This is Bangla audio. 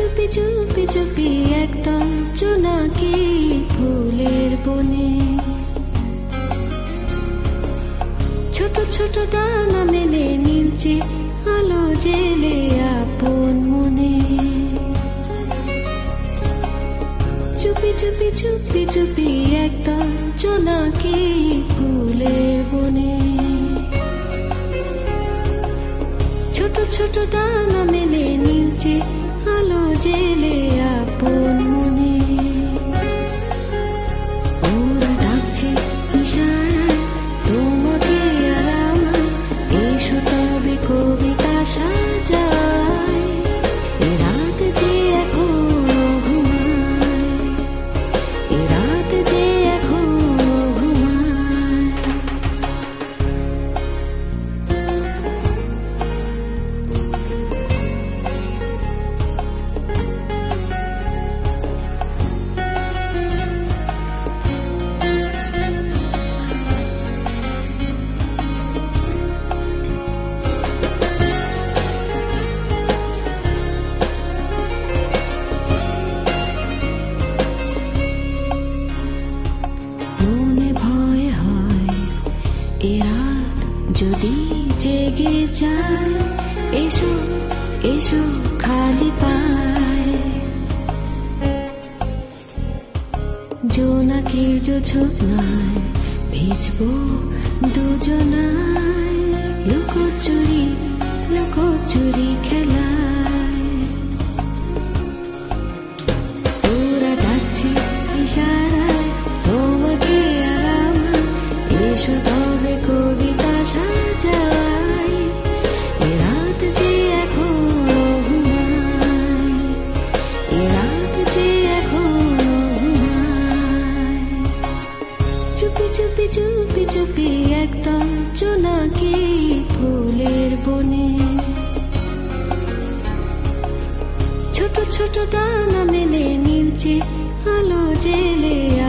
চুপি চুপি চুপি একদম জোনাকি ফুলের বনে, ছোট ছোট ডানা মেলে নীলচে আলো জেলে আপন মনে। চুপি চুপি চুপি চুপি একদম জোনাকি ফুলের বনে, ছোট ছোট ডানা মেলে নীলচে আলো জেলে আপন মনে। ওরা ডাকছে ইশারায় তোমাকে আর আমায়, এসো তবে কবিতা সাজায়। এ রাত যে এখনো ঘুমায়, এ রাত যে এখনো ঘুমায়। মনে ভয় হয় এ রাত যদি জেগে যায়, এসো এসো খালি পায়। জোনাকির জোছনায় ভিজবো দুজনায়, লুকোচুরি লুকোচুরি খেলায়। ওরা ডাকছে ইশারায় তোমাকে আর আমায়, এসো তবে কবিতা সাজাই। এ রাত যে এখনো ঘুমায়, এ রাত যে এখনো ঘুমায়। চুপি চুপি চুপি চুপি একদম জোনাকি ফুলের বনে, ছোট ছোট ডানা মেলে নীলচে আলো জেলে